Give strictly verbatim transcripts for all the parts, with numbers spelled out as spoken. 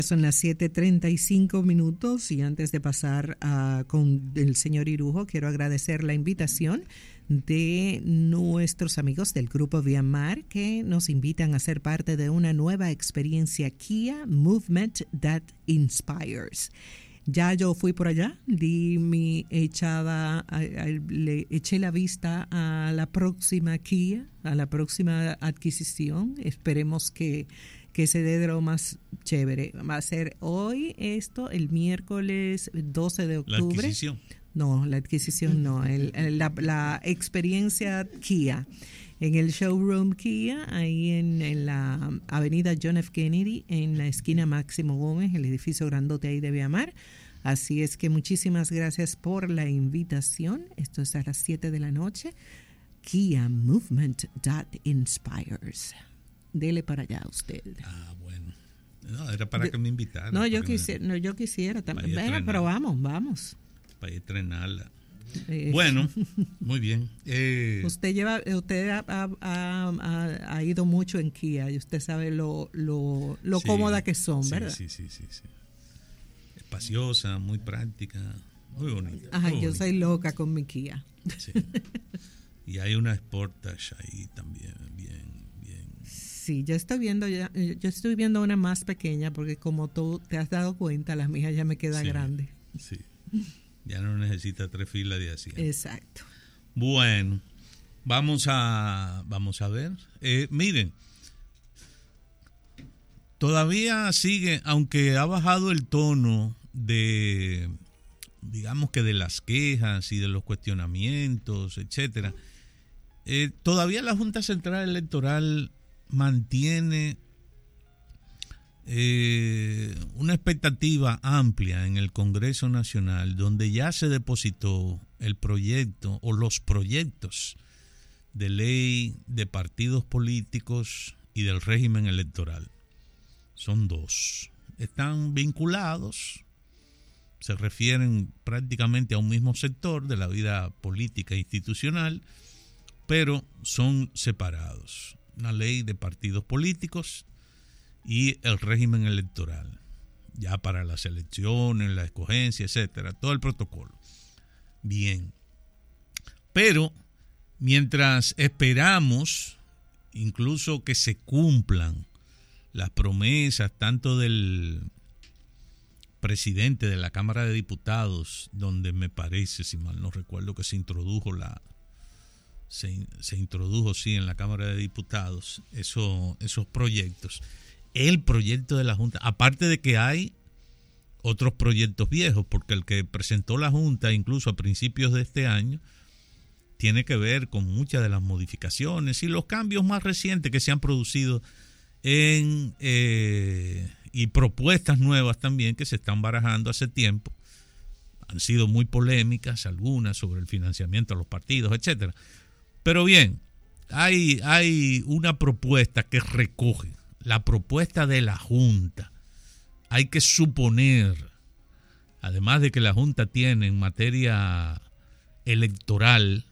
Son las siete treinta y cinco minutos y antes de pasar uh, con el señor Irujo, quiero agradecer la invitación de nuestros amigos del Grupo Viamar que nos invitan a ser parte de una nueva experiencia Kia Movement That Inspires. Ya yo fui por allá, di mi echada, a, a, le eché la vista a la próxima Kia, a la próxima adquisición. Esperemos que que se dé de lo más chévere. Va a ser hoy esto, el miércoles doce de octubre. ¿La adquisición? No, la adquisición no, el, el, la, la experiencia Kia. En el showroom Kia, ahí en, en la avenida John F. Kennedy, en la esquina Máximo Gómez, el edificio grandote ahí de Viamar. Así es que muchísimas gracias por la invitación. Esto es a las siete de la noche. Kia Movement That Inspires. Dele para allá usted. Ah, bueno. No, era para de, que me invitaran. No, yo quisiera, no, yo quisiera también. Venga, pero vamos, vamos. Para estrenarla. Eh. Bueno, muy bien. Eh. Usted lleva, usted ha, ha, ha, ha ido mucho en Kia y usted sabe lo, lo, lo sí, cómoda que son, sí, ¿verdad? Sí, sí, sí, sí. Espaciosa, muy práctica, muy bonita. Ajá, muy yo bonita. Soy loca con mi Kia. Sí. Y hay una Sportage ahí también, bien. Sí, yo estoy viendo ya, yo estoy viendo una más pequeña porque como tú te has dado cuenta, las mías ya me quedan sí, grandes. Sí. Ya no necesita tres filas de asiento. Exacto. Bueno, vamos a vamos a ver. Eh, miren, todavía sigue, aunque ha bajado el tono de, digamos que de las quejas y de los cuestionamientos, etcétera. Eh, todavía la Junta Central Electoral mantiene eh, una expectativa amplia en el Congreso Nacional, donde ya se depositó el proyecto o los proyectos de ley de partidos políticos y del régimen electoral. Son dos. Están vinculados, se refieren prácticamente a un mismo sector de la vida política e institucional, pero son separados. Una ley de partidos políticos y el régimen electoral, ya para las elecciones, la escogencia, etcétera, todo el protocolo. Bien. Pero mientras esperamos incluso que se cumplan las promesas tanto del presidente de la Cámara de Diputados, donde me parece, si mal no recuerdo, que se introdujo la Se, se introdujo, sí, en la Cámara de Diputados eso, esos proyectos. El proyecto de la Junta, aparte de que hay otros proyectos viejos, porque el que presentó la Junta incluso a principios de este año tiene que ver con muchas de las modificaciones y los cambios más recientes que se han producido en eh, y propuestas nuevas también que se están barajando hace tiempo. Han sido muy polémicas, algunas sobre el financiamiento a los partidos, etcétera. Pero bien, hay, hay una propuesta que recoge la propuesta de la Junta. Hay que suponer, además de que la Junta tiene en materia electoral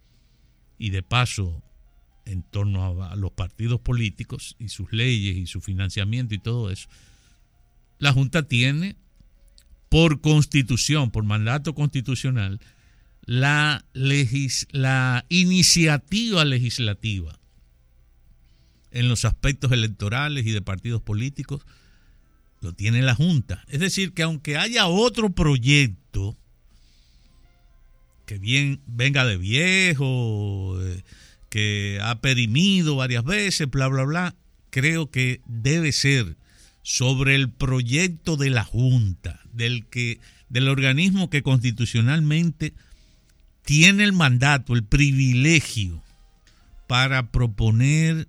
y de paso en torno a, a los partidos políticos y sus leyes y su financiamiento y todo eso, la Junta tiene por constitución, por mandato constitucional, La, legis, la iniciativa legislativa en los aspectos electorales y de partidos políticos lo tiene la Junta. Es decir, que aunque haya otro proyecto que bien venga de viejo, eh, que ha perimido varias veces, bla, bla, bla, creo que debe ser sobre el proyecto de la Junta, del, que, del organismo que constitucionalmente tiene el mandato, el privilegio para proponer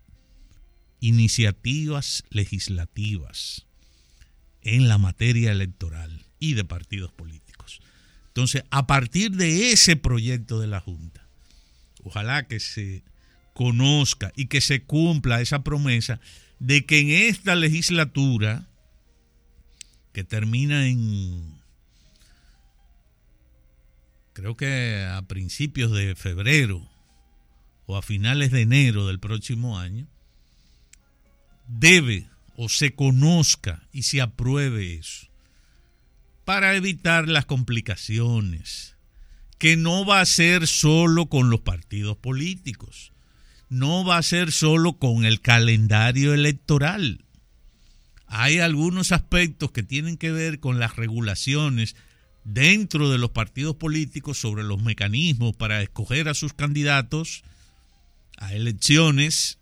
iniciativas legislativas en la materia electoral y de partidos políticos. Entonces, a partir de ese proyecto de la Junta, ojalá que se conozca y que se cumpla esa promesa de que en esta legislatura, que termina en, creo que a principios de febrero o a finales de enero del próximo año, debe o se conozca y se apruebe eso, para evitar las complicaciones, que no va a ser solo con los partidos políticos, no va a ser solo con el calendario electoral. Hay algunos aspectos que tienen que ver con las regulaciones dentro de los partidos políticos sobre los mecanismos para escoger a sus candidatos a elecciones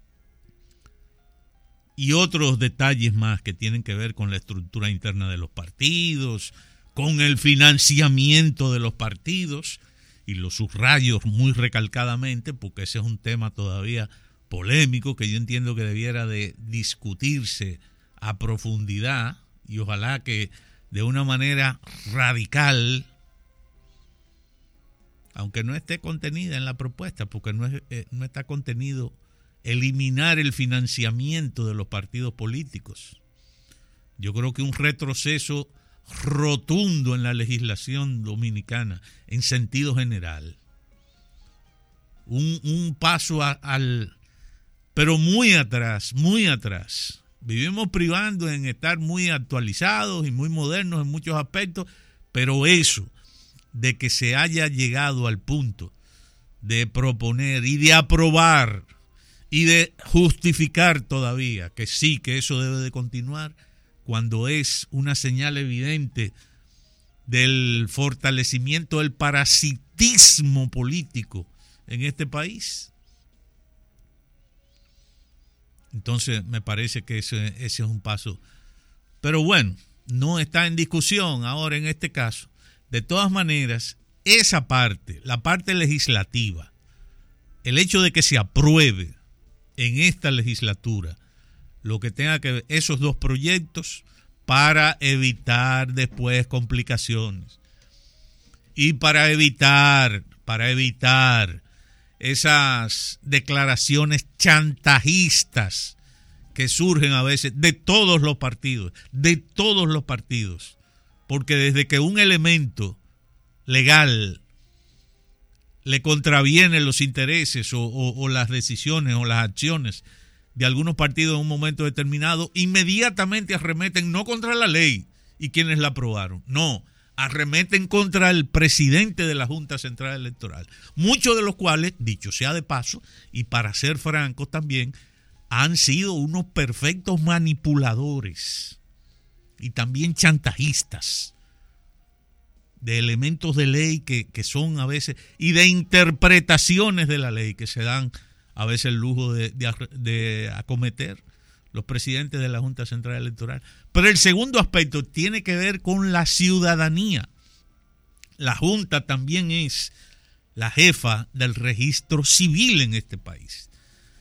y otros detalles más que tienen que ver con la estructura interna de los partidos, con el financiamiento de los partidos, y lo subrayo muy recalcadamente porque ese es un tema todavía polémico que yo entiendo que debiera de discutirse a profundidad y ojalá que de una manera radical, aunque no esté contenida en la propuesta, porque no, es, eh, no está contenido eliminar el financiamiento de los partidos políticos. Yo creo que un retroceso rotundo en la legislación dominicana en sentido general. Un, un paso a, al, pero muy atrás, muy atrás. Vivimos privando en estar muy actualizados y muy modernos en muchos aspectos, pero eso de que se haya llegado al punto de proponer y de aprobar y de justificar todavía que sí, que eso debe de continuar, cuando es una señal evidente del fortalecimiento del parasitismo político en este país. Entonces me parece que ese, ese es un paso. Pero bueno, no está en discusión ahora en este caso. De todas maneras, esa parte, la parte legislativa, el hecho de que se apruebe en esta legislatura lo que tenga que ver esos dos proyectos para evitar después complicaciones y para evitar, para evitar esas declaraciones chantajistas que surgen a veces de todos los partidos, de todos los partidos, porque desde que un elemento legal le contraviene los intereses o, o, o las decisiones o las acciones de algunos partidos en un momento determinado, inmediatamente arremeten no contra la ley y quienes la aprobaron, no, arremeten contra el presidente de la Junta Central Electoral, muchos de los cuales, dicho sea de paso, y para ser francos también, han sido unos perfectos manipuladores y también chantajistas de elementos de ley que, que son a veces, y de interpretaciones de la ley que se dan a veces el lujo de, de, de acometer los presidentes de la Junta Central Electoral. Pero el segundo aspecto tiene que ver con la ciudadanía. La Junta también es la jefa del registro civil en este país.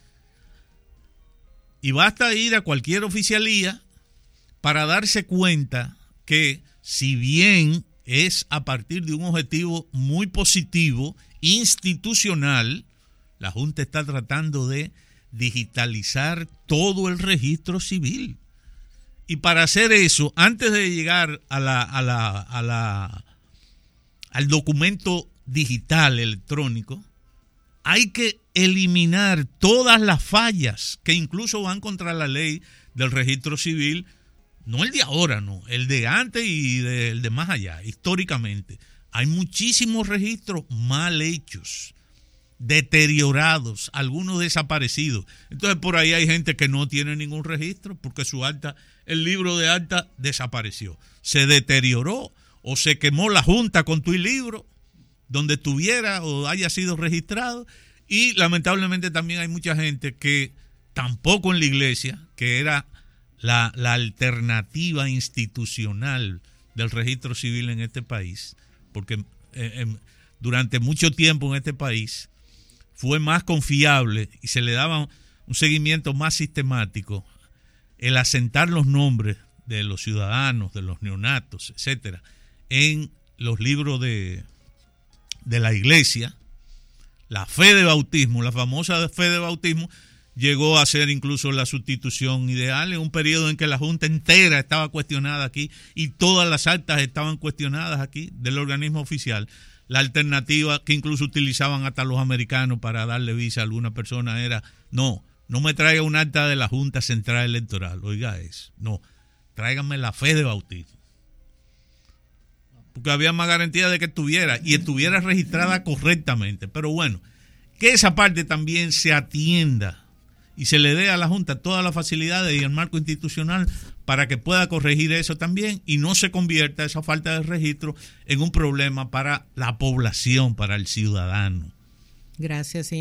Y basta ir a cualquier oficialía para darse cuenta que si bien es a partir de un objetivo muy positivo, institucional, la Junta está tratando de digitalizar todo el registro civil. Y para hacer eso, antes de llegar a la, a la, a la, al documento digital electrónico, hay que eliminar todas las fallas que incluso van contra la ley del registro civil, no el de ahora, no, el de antes y de, el de más allá, históricamente. Hay muchísimos registros mal hechos, deteriorados, algunos desaparecidos. Entonces por ahí hay gente que no tiene ningún registro porque su acta, el libro de acta desapareció, se deterioró o se quemó la Junta con tu libro donde estuviera o haya sido registrado. Y lamentablemente también hay mucha gente que tampoco en la iglesia, que era la, la alternativa institucional del registro civil en este país, porque eh, eh, durante mucho tiempo en este país fue más confiable y se le daba un seguimiento más sistemático el asentar los nombres de los ciudadanos, de los neonatos, etcétera, en los libros de, de la iglesia. La fe de bautismo, la famosa fe de bautismo, llegó a ser incluso la sustitución ideal en un periodo en que la Junta entera estaba cuestionada aquí y todas las actas estaban cuestionadas aquí del organismo oficial. La alternativa que incluso utilizaban hasta los americanos para darle visa a alguna persona era, no, No me traiga un acta de la Junta Central Electoral, oiga eso. No, tráigame la fe de bautismo. Porque había más garantía de que estuviera y estuviera registrada correctamente. Pero bueno, que esa parte también se atienda y se le dé a la Junta todas las facilidades y el marco institucional para que pueda corregir eso también y no se convierta esa falta de registro en un problema para la población, para el ciudadano. Gracias, señor.